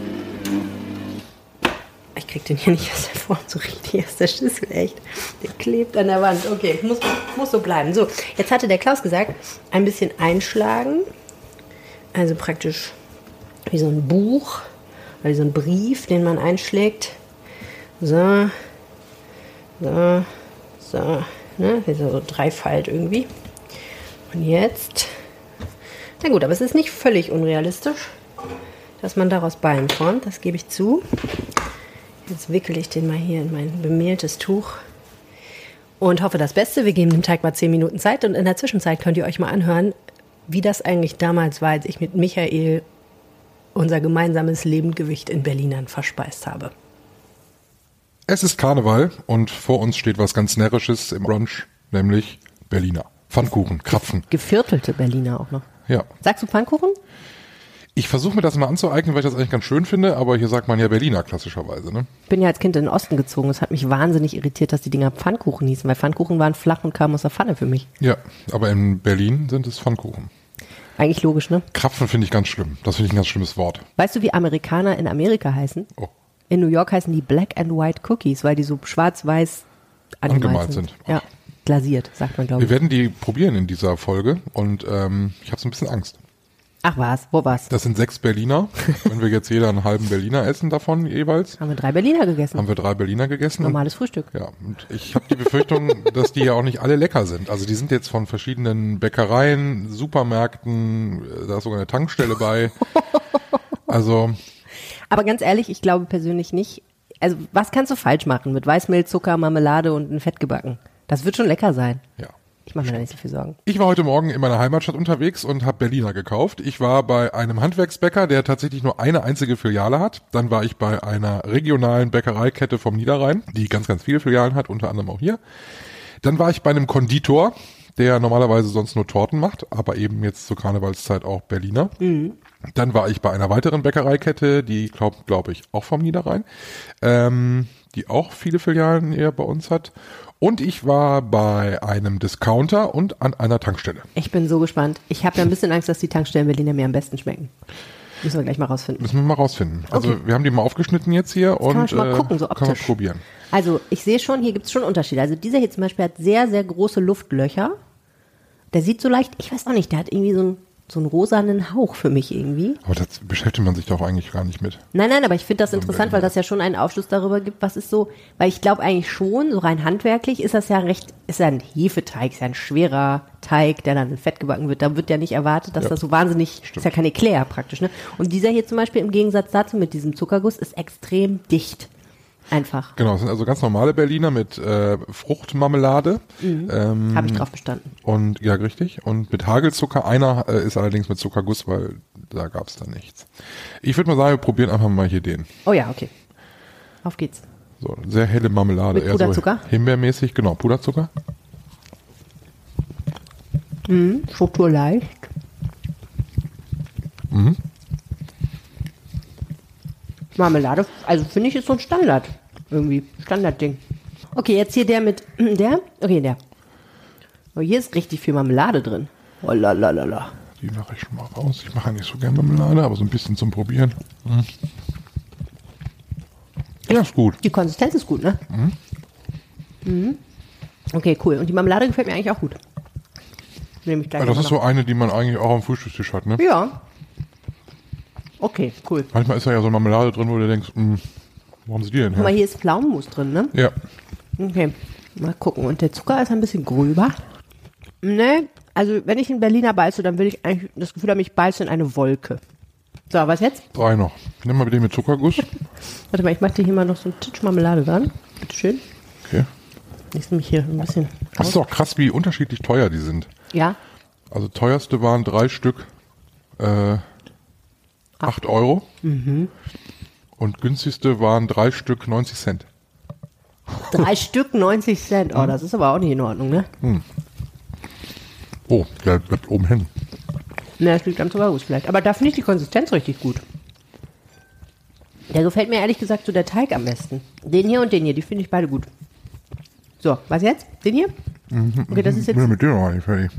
Ich kriege den hier nicht aus der Form so richtig aus der Schüssel, echt. Der klebt an der Wand. Okay, muss, muss so bleiben. So, jetzt hatte der Klaus gesagt, ein bisschen einschlagen. Also praktisch wie so ein Buch oder wie so ein Brief, den man einschlägt. So, so, so, ne? Wie so Dreifalt irgendwie. Und jetzt, na gut, aber es ist nicht völlig unrealistisch, dass man daraus Ballen formt. Das gebe ich zu. Jetzt wickele ich den mal hier in mein bemehltes Tuch und hoffe das Beste. Wir geben dem Teig mal zehn Minuten Zeit und in der Zwischenzeit könnt ihr euch mal anhören, wie das eigentlich damals war, als ich mit Michael unser gemeinsames Lebendgewicht in Berlinern verspeist habe. Es ist Karneval und vor uns steht was ganz Närrisches im Brunch, nämlich Berliner. Pfannkuchen, Krapfen. Geviertelte Berliner auch noch. Ja. Sagst du Pfannkuchen? Ich versuche mir das mal anzueignen, weil ich das eigentlich ganz schön finde, aber hier sagt man ja Berliner klassischerweise, ne? Ich bin ja als Kind in den Osten gezogen. Es hat mich wahnsinnig irritiert, dass die Dinger Pfannkuchen hießen, weil Pfannkuchen waren flach und kamen aus der Pfanne für mich. Ja, aber in Berlin sind es Pfannkuchen. Eigentlich logisch, ne? Krapfen finde ich ganz schlimm. Das finde ich ein ganz schlimmes Wort. Weißt du, wie Amerikaner in Amerika heißen? Oh. In New York heißen die Black and White Cookies, weil die so schwarz-weiß angemalt, Angemalt sind. sind. Ja, glasiert, sagt man, glaube ich. Wir werden die probieren in dieser Folge und ähm, ich habe so ein bisschen Angst. Ach was, wo war's? Das sind sechs Berliner. Wenn wir jetzt jeder einen halben Berliner essen davon jeweils, Haben wir drei Berliner gegessen. haben wir drei Berliner gegessen. Normales Frühstück. Ja, und ich habe die Befürchtung, dass die ja auch nicht alle lecker sind. Also die sind jetzt von verschiedenen Bäckereien, Supermärkten, da ist sogar eine Tankstelle bei. Also Aber ganz ehrlich, ich glaube persönlich nicht. Also was kannst du falsch machen mit Weißmehl, Zucker, Marmelade und ein Fett gebacken? Das wird schon lecker sein. ja. Ich mache mir da nicht so viel Sorgen. Ich war heute Morgen in meiner Heimatstadt unterwegs und habe Berliner gekauft. Ich war bei einem Handwerksbäcker, der tatsächlich nur eine einzige Filiale hat. Dann war ich bei einer regionalen Bäckereikette vom Niederrhein, die ganz, ganz viele Filialen hat, unter anderem auch hier. Dann war ich bei einem Konditor, der normalerweise sonst nur Torten macht, aber eben jetzt zur Karnevalszeit auch Berliner. Mhm. Dann war ich bei einer weiteren Bäckereikette, die glaube glaub ich auch vom Niederrhein, ähm, die auch viele Filialen eher bei uns hat. Und ich war bei einem Discounter und an einer Tankstelle. Ich bin so gespannt. Ich habe ja ein bisschen Angst, dass die Tankstellen Berliner mir am besten schmecken. Müssen wir gleich mal rausfinden. Müssen wir mal rausfinden. Also Okay. wir haben die mal aufgeschnitten jetzt hier und kann man schon mal gucken, so können wir optisch. probieren. Also ich sehe schon, hier gibt es schon Unterschiede. Also dieser hier zum Beispiel hat sehr, sehr große Luftlöcher. Der sieht so leicht, ich weiß auch nicht, der hat irgendwie so einen, so einen rosanen Hauch für mich irgendwie. Aber das beschäftigt man sich doch eigentlich gar nicht mit. Nein, nein, aber ich finde das So ein interessant, Berliner. weil das ja schon einen Aufschluss darüber gibt, was ist so, weil ich glaube eigentlich schon, so rein handwerklich ist das ja recht, ist ja ein Hefeteig, ist ja ein schwerer Teig, der dann in Fett gebacken wird. Da wird ja nicht erwartet, dass Ja. das so wahnsinnig, Stimmt. ist ja kein Eclair praktisch, ne? Und dieser hier zum Beispiel im Gegensatz dazu mit diesem Zuckerguss ist extrem dicht. Einfach. Genau, es sind also ganz normale Berliner mit äh, Fruchtmarmelade. Mhm. Ähm, Habe ich drauf bestanden. Und ja, richtig. Und mit Hagelzucker. Einer äh, ist allerdings mit Zuckerguss, weil da gab's dann nichts. Ich würde mal sagen, wir probieren einfach mal hier den. Oh ja, okay. Auf geht's. So, sehr helle Marmelade. Mit Puderzucker? So himbeermäßig, genau, Puderzucker. Mhm, Struktur leicht. Mhm. Marmelade, also finde ich, ist so ein Standard. Irgendwie, Standardding. Okay, jetzt hier der mit, der? Okay, der. Oh, hier ist richtig viel Marmelade drin. Oh, la, la, la, la. Die mache ich schon mal raus. Ich mache ja nicht so gerne Marmelade, aber so ein bisschen zum Probieren. Mhm. Ja, ist gut. Die Konsistenz ist gut, ne? Mhm. Mhm. Okay, cool. Und die Marmelade gefällt mir eigentlich auch gut. Nehme ich gleich Also das mal ist noch. so eine, die man eigentlich auch am Frühstückstisch hat, ne? Ja. Okay, cool. Manchmal ist da ja so Marmelade drin, wo du denkst, mh, wo haben sie die denn Guck mal, her? hier ist Pflaumenmus drin, ne? Ja. Okay, mal gucken. Und der Zucker ist ein bisschen gröber. Ne, also wenn ich in Berliner beiße, dann will ich eigentlich das Gefühl haben, ich beiße in eine Wolke. So, was jetzt? Drei noch. Nimm mal bitte mit Zuckerguss. Warte mal, ich mache dir hier mal noch so einen Titsch Marmelade dran. Bitteschön. Okay. Ich nehme mich hier ein bisschen Das ist doch krass, wie unterschiedlich teuer die sind. Ja, Also teuerste waren drei Stück äh, acht Euro. Mhm. Und günstigste waren drei Stück neunzig Cent. drei Stück neunzig Cent. Oh, das ist aber auch nicht in Ordnung, ne? Oh, der bleibt oben hängen. Ne, das liegt am Zuckerguss vielleicht. Aber da finde ich die Konsistenz richtig gut. Der gefällt mir ehrlich gesagt so der Teig am besten. Den hier und den hier, die finde ich beide gut. So, was jetzt? Den hier? Okay, das ist Ich bin jetzt mit dir noch nicht fertig.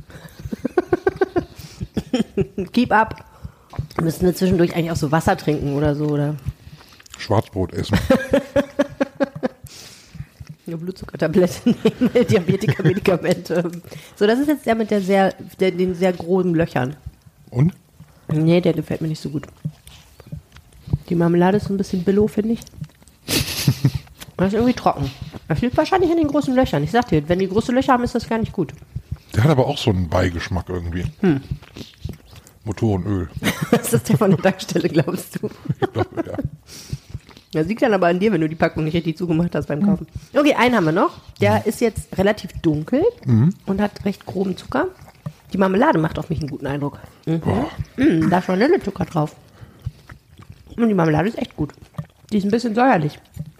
Keep up. Müssen wir zwischendurch eigentlich auch so Wasser trinken oder so, oder? Schwarzbrot essen. Eine Blutzuckertablette nehmen, Diabetiker-Medikamente. So, das ist jetzt der mit der sehr, der, den sehr groben Löchern. Und? Nee, der gefällt mir nicht so gut. Die Marmelade ist so ein bisschen billow, finde ich. Das ist irgendwie trocken. Das liegt wahrscheinlich in den großen Löchern. Ich sag dir, wenn die große Löcher haben, ist das gar nicht gut. Der hat aber auch so einen Beigeschmack irgendwie. Hm. Motorenöl. Das ist der von der Tankstelle, glaubst du? Ich glaube, ja. Das liegt dann aber an dir, wenn du die Packung nicht richtig zugemacht hast beim Kaufen. Okay, einen haben wir noch. Der ist jetzt relativ dunkel und hat recht groben Zucker. Die Marmelade macht auf mich einen guten Eindruck. Mhm. Boah. Mm, da ist Vanillezucker drauf. Und die Marmelade ist echt gut. Die ist ein bisschen säuerlich.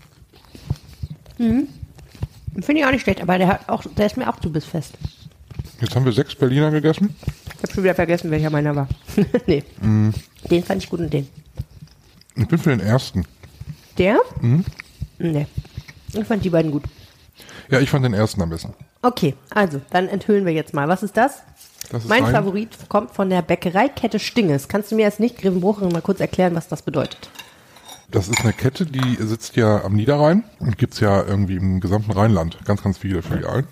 Mhm. Finde ich auch nicht schlecht, aber der, hat auch, der ist mir auch zu bissfest. Jetzt haben wir sechs Berliner gegessen. Ich habe schon wieder vergessen, welcher meiner war. Nee. Mm. Den fand ich gut und den. Ich bin für den ersten. Der? Mhm. Nee. Ich fand die beiden gut. Ja, ich fand den ersten am besten. Okay, also, dann enthüllen wir jetzt mal. Was ist das? Das ist Mein ein- Favorit kommt von der Bäckereikette Stinges. Kannst du mir als Nicht-Grevenbrucherin mal kurz erklären, was das bedeutet? Das ist eine Kette, die sitzt ja am Niederrhein und gibt's ja irgendwie im gesamten Rheinland. Ganz, ganz viele Filialen.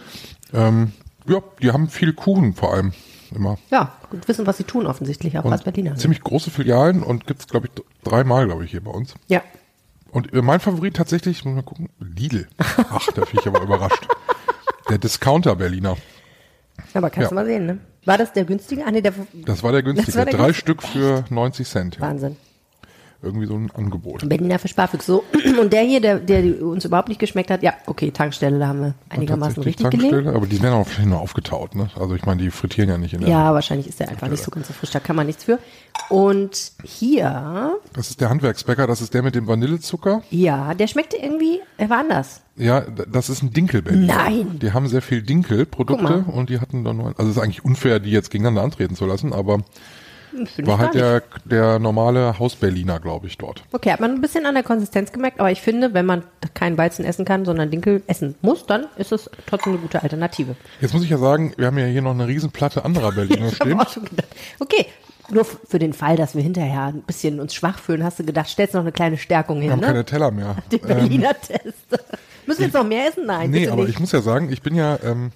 Ähm, ja, die haben viel Kuchen vor allem immer. Ja, gut wissen, was sie tun offensichtlich, auch als Und Berliner. ziemlich große Filialen und gibt's glaube ich, dreimal, glaube ich, hier bei uns. Ja. Und äh, mein Favorit tatsächlich, muss mal gucken, Lidl. Ach, da bin ich aber überrascht. Der Discounter Berliner. Aber kannst Ja. du mal sehen, ne? War das der günstige? Ah, nee, der Das war der günstige. Das war der Drei günstige. Stück für neunzig Cent. Ja. Wahnsinn. Irgendwie so ein Angebot. Berliner für Sparfüchs. So. Und der hier, der, der uns überhaupt nicht geschmeckt hat, ja, okay, Tankstelle, da haben wir einigermaßen Tatsächlich richtig gelegen. Tankstelle, aber die werden auch vielleicht nur aufgetaut, ne? Also ich meine, die frittieren ja nicht in der. Ja, wahrscheinlich ist der einfach nicht so ganz so frisch, da kann man nichts für. Und hier, Das ist der Handwerksbäcker, das ist der mit dem Vanillezucker. ja, der schmeckte irgendwie, er war anders. Ja, d- das ist ein Dinkelberliner. Nein. Die haben sehr viel Dinkelprodukte Guck und die hatten dann nur, also es ist eigentlich unfair, die jetzt gegeneinander antreten zu lassen, aber Find war ich halt gar nicht. der, der normale Hausberliner, glaube ich, dort. Okay, hat man ein bisschen an der Konsistenz gemerkt, aber ich finde, wenn man keinen Weizen essen kann, sondern Dinkel essen muss, dann ist es trotzdem eine gute Alternative. Jetzt muss ich ja sagen, wir haben ja hier noch eine Riesenplatte anderer Berliner Ich habe stehen. auch schon gedacht, okay, nur f- für den Fall, dass wir hinterher ein bisschen uns schwach fühlen, hast du gedacht, stellst noch eine kleine Stärkung hin, Wir haben ne? keine Teller mehr. Den Berliner Test. Müssen wir jetzt noch mehr essen? Nein, Nee, bitte aber nicht. ich muss ja sagen, ich bin ja, ähm,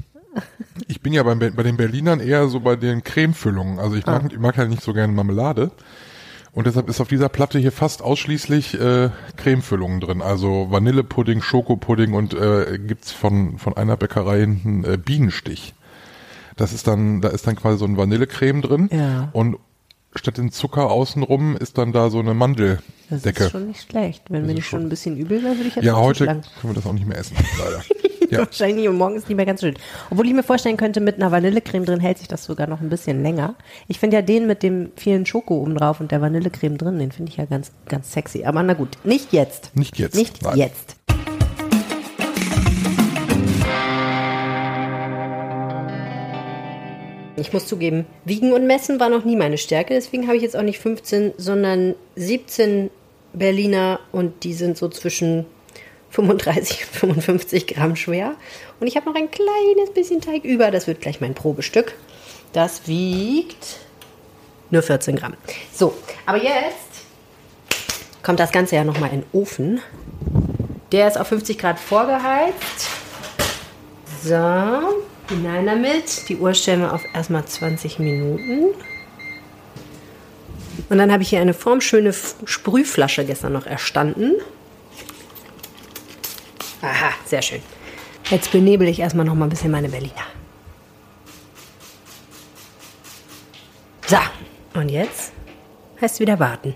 ich bin ja beim, bei den Berlinern eher so bei den Cremefüllungen. Also ich mag, Ah. ich mag halt nicht so gerne Marmelade. Und deshalb ist auf dieser Platte hier fast ausschließlich äh, Cremefüllungen drin. Also Vanillepudding, Schokopudding und äh, gibt's von von einer Bäckerei hinten äh, Bienenstich. Das ist dann, da ist dann quasi so ein Vanillecreme drin. Ja. Und statt den Zucker außenrum ist dann da so eine Das Mandeldecke. ist schon nicht schlecht. Wenn mir ist nicht schon schon- ein bisschen übel wäre, würde ich jetzt Ja, noch heute zuschlagen. können wir das auch nicht mehr essen, leider. Ja. Wahrscheinlich und morgen ist nicht mehr ganz schön. Obwohl ich mir vorstellen könnte, mit einer Vanillecreme drin hält sich das sogar noch ein bisschen länger. Ich finde ja den mit dem vielen Schoko oben drauf und der Vanillecreme drin, den finde ich ja ganz, ganz sexy. Aber na gut, nicht jetzt. Nicht jetzt, Nicht nein. jetzt. Ich muss zugeben, Wiegen und Messen war noch nie meine Stärke. Deswegen habe ich jetzt auch nicht fünfzehn, sondern siebzehn Berliner. Und die sind so zwischen fünfunddreißig und fünfundfünfzig Gramm schwer. Und ich habe noch ein kleines bisschen Teig über. Das wird gleich mein Probestück. Das wiegt nur vierzehn Gramm. So, aber jetzt kommt das Ganze ja nochmal in den Ofen. Der ist auf fünfzig Grad vorgeheizt. So, hinein damit. Die Uhr stellen wir auf erstmal zwanzig Minuten. Und dann habe ich hier eine formschöne Sprühflasche gestern noch erstanden. Aha, sehr schön. Jetzt benebel ich erstmal noch mal ein bisschen meine Berliner. So, und jetzt heißt es wieder warten.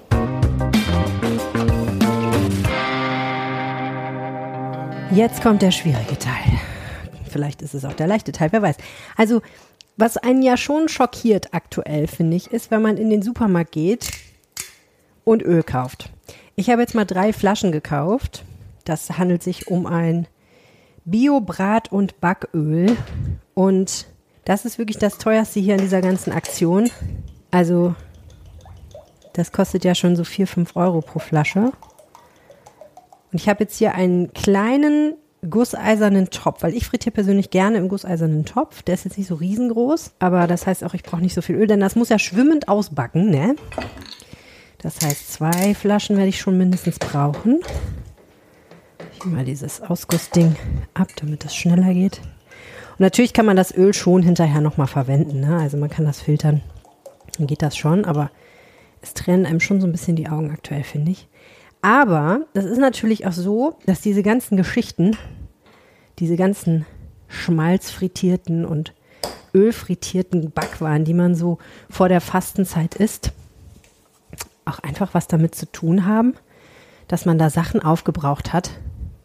Jetzt kommt der schwierige Teil. Vielleicht ist es auch der leichte Teil, wer weiß. Also, was einen ja schon schockiert aktuell, finde ich, ist, wenn man in den Supermarkt geht und Öl kauft. Ich habe jetzt mal drei Flaschen gekauft. Das handelt sich um ein Bio-Brat- und Backöl. Und das ist wirklich das teuerste hier in dieser ganzen Aktion. Also, das kostet ja schon so vier, fünf Euro pro Flasche. Und ich habe jetzt hier einen kleinen gusseisernen Topf, weil ich frittiere persönlich gerne im gusseisernen Topf. Der ist jetzt nicht so riesengroß, aber das heißt auch, ich brauche nicht so viel Öl, denn das muss ja schwimmend ausbacken, ne? Das heißt, zwei Flaschen werde ich schon mindestens brauchen. Ich nehme mal dieses Ausgussding ab, damit das schneller geht. Und natürlich kann man das Öl schon hinterher nochmal verwenden, ne? Also man kann das filtern, dann geht das schon, aber es trennen einem schon so ein bisschen die Augen aktuell, finde ich. Aber das ist natürlich auch so, dass diese ganzen Geschichten, diese ganzen schmalzfrittierten und ölfrittierten Backwaren, die man so vor der Fastenzeit isst, auch einfach was damit zu tun haben, dass man da Sachen aufgebraucht hat,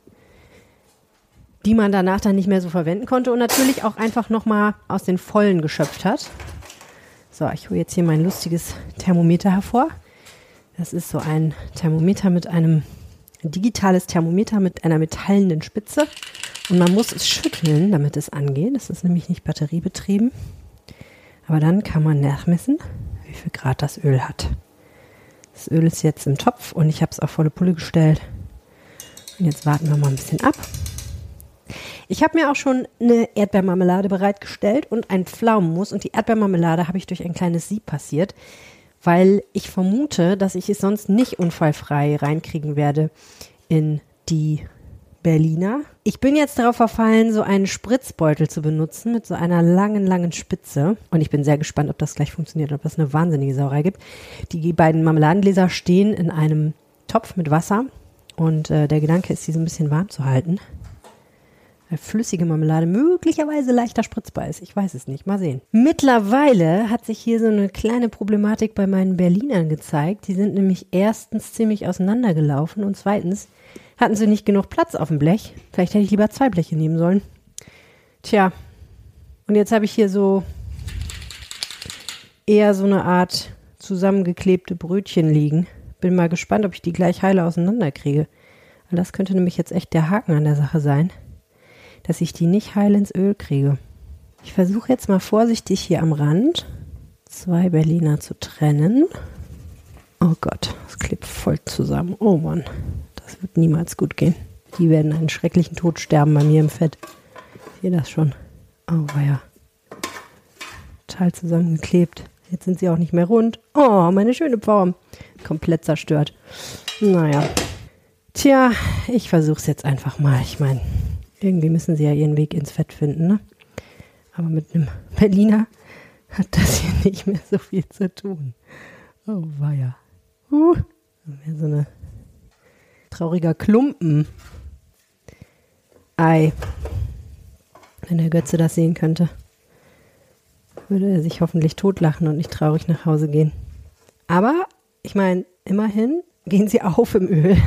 die man danach dann nicht mehr so verwenden konnte und natürlich auch einfach nochmal aus den Vollen geschöpft hat. So, ich hole jetzt hier mein lustiges Thermometer hervor. Das ist so ein Thermometer mit einem, ein digitales Thermometer mit einer metallenen Spitze. Und man muss es schütteln, damit es angeht. Das ist nämlich nicht batteriebetrieben. Aber dann kann man nachmessen, wie viel Grad das Öl hat. Das Öl ist jetzt im Topf und ich habe es auf volle Pulle gestellt. Und jetzt warten wir mal ein bisschen ab. Ich habe mir auch schon eine Erdbeermarmelade bereitgestellt und einen Pflaumenmus. Und die Erdbeermarmelade habe ich durch ein kleines Sieb passiert, weil ich vermute, dass ich es sonst nicht unfallfrei reinkriegen werde in die Berliner. Ich bin jetzt darauf verfallen, so einen Spritzbeutel zu benutzen mit so einer langen, langen Spitze. Und ich bin sehr gespannt, ob das gleich funktioniert, ob das eine wahnsinnige Sauerei gibt. Die beiden Marmeladengläser stehen in einem Topf mit Wasser und äh, der Gedanke ist, sie so ein bisschen warm zu halten. Weil flüssige Marmelade möglicherweise leichter spritzbar ist. Ich weiß es nicht. Mal sehen. Mittlerweile hat sich hier so eine kleine Problematik bei meinen Berlinern gezeigt. Die sind nämlich erstens ziemlich auseinandergelaufen und zweitens hatten sie nicht genug Platz auf dem Blech. Vielleicht hätte ich lieber zwei Bleche nehmen sollen. Tja, und jetzt habe ich hier so eher so eine Art zusammengeklebte Brötchen liegen. Bin mal gespannt, ob ich die gleich heile auseinanderkriege. Weil das könnte nämlich jetzt echt der Haken an der Sache sein, dass ich die nicht heil ins Öl kriege. Ich versuche jetzt mal vorsichtig hier am Rand zwei Berliner zu trennen. Oh Gott, das klebt voll zusammen. Oh Mann, das wird niemals gut gehen. Die werden einen schrecklichen Tod sterben bei mir im Fett. Ich sehe das schon. Oh weia. Total zusammengeklebt. Jetzt sind sie auch nicht mehr rund. Oh, meine schöne Form. Komplett zerstört. Naja. Tja, ich versuche es jetzt einfach mal. Ich meine, irgendwie müssen sie ja ihren Weg ins Fett finden, ne? Aber mit einem Berliner hat das hier nicht mehr so viel zu tun. Oh weia. Uh, so eine trauriger Klumpen. Ei. Wenn der Götze das sehen könnte, würde er sich hoffentlich totlachen und nicht traurig nach Hause gehen. Aber, ich meine, immerhin gehen sie auf im Öl.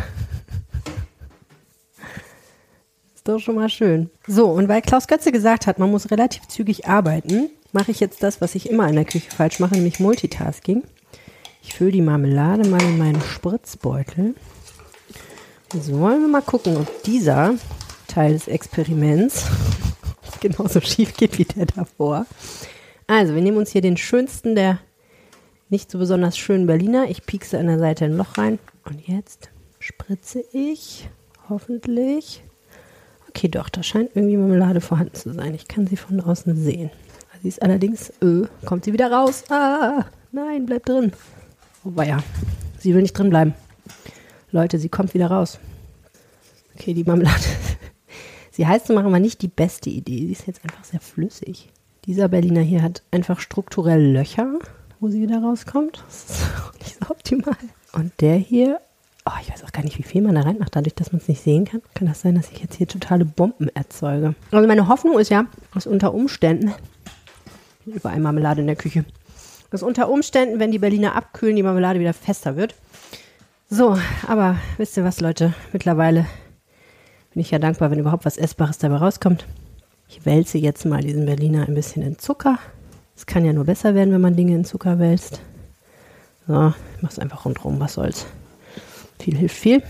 Ist doch schon mal schön. So, und weil Klaus Götze gesagt hat, man muss relativ zügig arbeiten, mache ich jetzt das, was ich immer in der Küche falsch mache, nämlich Multitasking. Ich fülle die Marmelade mal in meinen Spritzbeutel. So, wollen wir mal gucken, ob dieser Teil des Experiments genauso schief geht wie der davor. Also, wir nehmen uns hier den schönsten der nicht so besonders schönen Berliner. Ich piekse an der Seite ein Loch rein. Und jetzt spritze ich, hoffentlich. Okay, doch, da scheint irgendwie Marmelade vorhanden zu sein. Ich kann sie von draußen sehen. Sie ist allerdings, öh, kommt sie wieder raus. Ah, nein, bleibt drin. Oh ja, sie will nicht drin bleiben. Leute, sie kommt wieder raus. Okay, die Marmelade. Sie heißt zu machen, aber nicht die beste Idee. Sie ist jetzt einfach sehr flüssig. Dieser Berliner hier hat einfach strukturell Löcher, wo sie wieder rauskommt. Das ist auch nicht so optimal. Und der hier, oh, ich weiß auch gar nicht, wie viel man da reinmacht, dadurch, dass man es nicht sehen kann. Kann das sein, dass ich jetzt hier totale Bomben erzeuge? Also meine Hoffnung ist ja, dass unter Umständen, überall Marmelade in der Küche, dass unter Umständen, wenn die Berliner abkühlen, die Marmelade wieder fester wird. So, aber wisst ihr was, Leute? Mittlerweile bin ich ja dankbar, wenn überhaupt was Essbares dabei rauskommt. Ich wälze jetzt mal diesen Berliner ein bisschen in Zucker. Es kann ja nur besser werden, wenn man Dinge in Zucker wälzt. So, ich mache es einfach rundherum, was soll's. Viel hilft viel.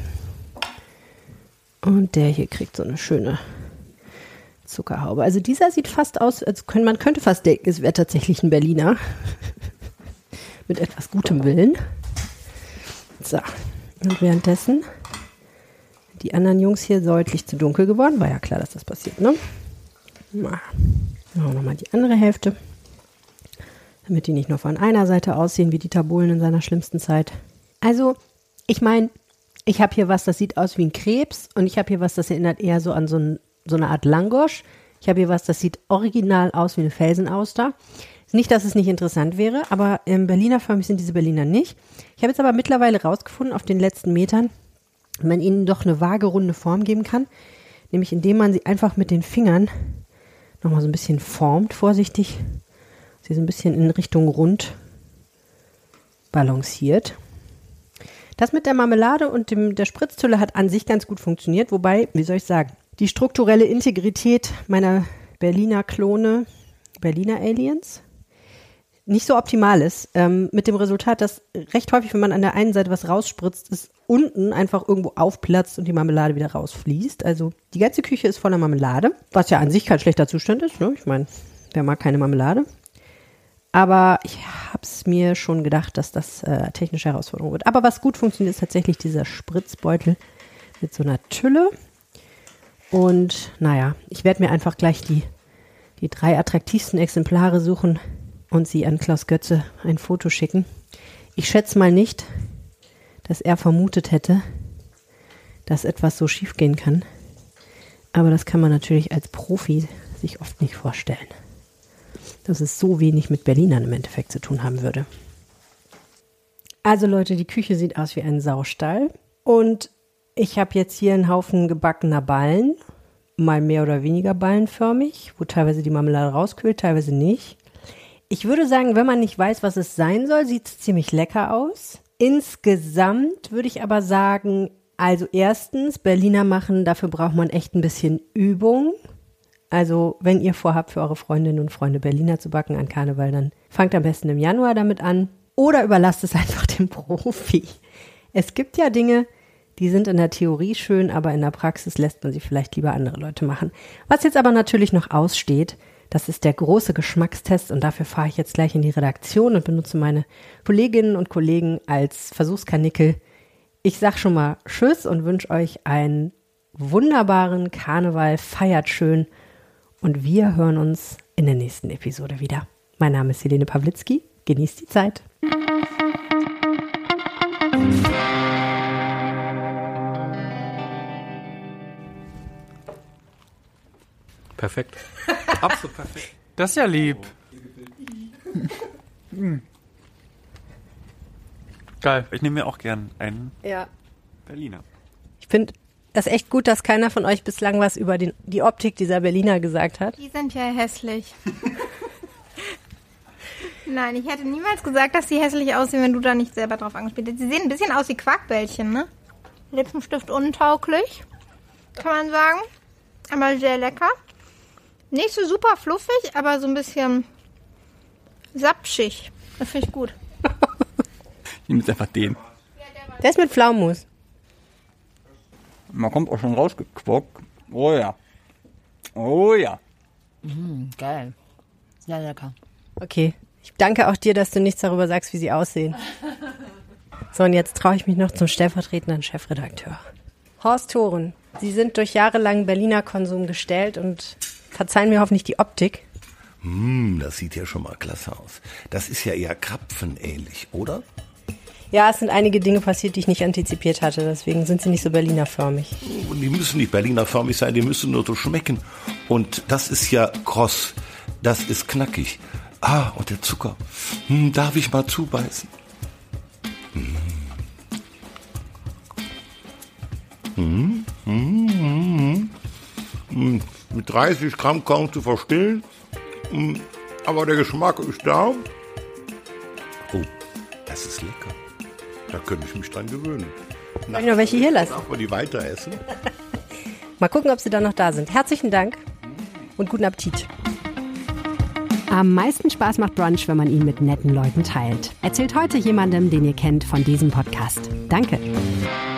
Und der hier kriegt so eine schöne Zuckerhaube. Also dieser sieht fast aus, als könnte, man könnte fast denken, es wäre tatsächlich ein Berliner. Mit etwas gutem Willen. So, und währenddessen die anderen Jungs hier deutlich zu dunkel geworden. War ja klar, dass das passiert, ne? Machen wir nochmal die andere Hälfte. Damit die nicht nur von einer Seite aussehen wie Dieter Bohlen in seiner schlimmsten Zeit. Also, ich meine, ich habe hier was, das sieht aus wie ein Krebs. Und ich habe hier was, das erinnert eher so an so, ein, so eine Art Langosch. Ich habe hier was, das sieht original aus wie eine Felsenauster. Nicht, dass es nicht interessant wäre, aber im Berliner förmig sind diese Berliner nicht. Ich habe jetzt aber mittlerweile rausgefunden, auf den letzten Metern, wenn man ihnen doch eine vage runde Form geben kann, nämlich indem man sie einfach mit den Fingern nochmal so ein bisschen formt, vorsichtig, sie so ein bisschen in Richtung rund balanciert. Das mit der Marmelade und dem, der Spritztülle hat an sich ganz gut funktioniert, wobei, wie soll ich sagen, die strukturelle Integrität meiner Berliner Klone, Berliner Aliens, nicht so optimal ist, ähm, mit dem Resultat, dass recht häufig, wenn man an der einen Seite was rausspritzt, es unten einfach irgendwo aufplatzt und die Marmelade wieder rausfließt. Also die ganze Küche ist voller Marmelade, was ja an sich kein schlechter Zustand ist, ne? Ich meine, wer mag keine Marmelade? Aber ich habe es mir schon gedacht, dass das äh, technische Herausforderung wird. Aber was gut funktioniert, ist tatsächlich dieser Spritzbeutel mit so einer Tülle. Und naja, ich werde mir einfach gleich die, die drei attraktivsten Exemplare suchen und sie an Klaus Götze ein Foto schicken. Ich schätze mal nicht, dass er vermutet hätte, dass etwas so schief gehen kann. Aber das kann man natürlich als Profi sich oft nicht vorstellen. Dass es so wenig mit Berlinern im Endeffekt zu tun haben würde. Also Leute, die Küche sieht aus wie ein Saustall. Und ich habe jetzt hier einen Haufen gebackener Ballen, mal mehr oder weniger ballenförmig, wo teilweise die Marmelade rauskühlt, teilweise nicht. Ich würde sagen, wenn man nicht weiß, was es sein soll, sieht es ziemlich lecker aus. Insgesamt würde ich aber sagen, also erstens, Berliner machen, dafür braucht man echt ein bisschen Übung. Also wenn ihr vorhabt, für eure Freundinnen und Freunde Berliner zu backen an Karneval, dann fangt am besten im Januar damit an oder überlasst es einfach dem Profi. Es gibt ja Dinge, die sind in der Theorie schön, aber in der Praxis lässt man sie vielleicht lieber andere Leute machen. Was jetzt aber natürlich noch aussteht, das ist der große Geschmackstest und dafür fahre ich jetzt gleich in die Redaktion und benutze meine Kolleginnen und Kollegen als Versuchskanickel. Ich sag schon mal Tschüss und wünsche euch einen wunderbaren Karneval, feiert schön und wir hören uns in der nächsten Episode wieder. Mein Name ist Helene Pawlitzki, genießt die Zeit. Perfekt. Absolut perfekt. Das ist ja lieb. Hm. Geil. Ich nehme mir auch gern einen Ja. Berliner. Ich finde das echt gut, dass keiner von euch bislang was über den, die Optik dieser Berliner gesagt hat. Die sind ja hässlich. Nein, ich hätte niemals gesagt, dass sie hässlich aussehen, wenn du da nicht selber drauf angespielt hättest. Sie sehen ein bisschen aus wie Quarkbällchen, ne? Lippenstift untauglich, kann man sagen. Aber sehr lecker. Nicht so super fluffig, aber so ein bisschen sapschig. Das finde ich gut. Ich nehme jetzt einfach den. Der ist mit Pflaumenmus. Man kommt auch schon rausgequockt. Oh ja. Oh ja. Mm, geil. Sehr lecker. Okay. Ich danke auch dir, dass du nichts darüber sagst, wie sie aussehen. So, und jetzt traue ich mich noch zum stellvertretenden Chefredakteur. Horst Thoren, Sie sind durch jahrelangen Berliner Konsum gestellt und verzeihen mir hoffentlich die Optik. Hm, das sieht ja schon mal klasse aus. Das ist ja eher krapfenähnlich, oder? Ja, es sind einige Dinge passiert, die ich nicht antizipiert hatte. Deswegen sind sie nicht so berlinerförmig. Und die müssen nicht berlinerförmig sein, die müssen nur so schmecken. Und das ist ja kross. Das ist knackig. Ah, und der Zucker. Hm, darf ich mal zubeißen? Hm. Hm, hm, hm, hm. Mit dreißig Gramm kaum zu verstehen. Hm. Aber der Geschmack ist da. Oh, das ist lecker. Da könnte ich mich dran gewöhnen. Soll ich noch welche hier lassen? Darf man die weiter essen? Mal gucken, ob sie dann noch da sind. Herzlichen Dank und guten Appetit. Am meisten Spaß macht Brunch, wenn man ihn mit netten Leuten teilt. Erzählt heute jemandem, den ihr kennt, von diesem Podcast. Danke.